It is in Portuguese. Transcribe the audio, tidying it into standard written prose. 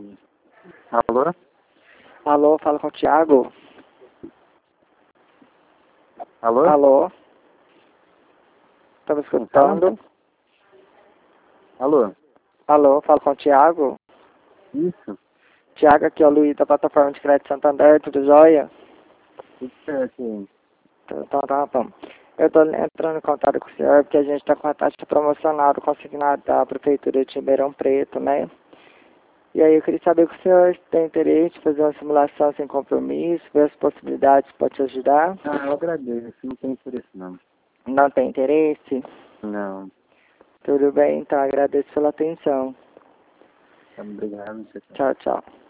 Alô? Alô, fala com o Thiago. Alô? Alô? Tá me escutando? Alô? Alô, fala com o Thiago. Isso? Thiago, aqui é o Luiz da plataforma de crédito Santander, tudo jóia? Tudo certo aí. Então tá bom. Eu tô entrando em contato com o senhor porque a gente tá com a taxa promocional do consignado da Prefeitura de Ribeirão Preto, né? E aí eu queria saber se o senhor tem interesse em fazer uma simulação sem compromisso, ver as possibilidades para te ajudar. Ah, eu agradeço. Não tem interesse não. Não tem interesse? Não. Tudo bem, então agradeço pela atenção. Obrigado. Tchau, tchau.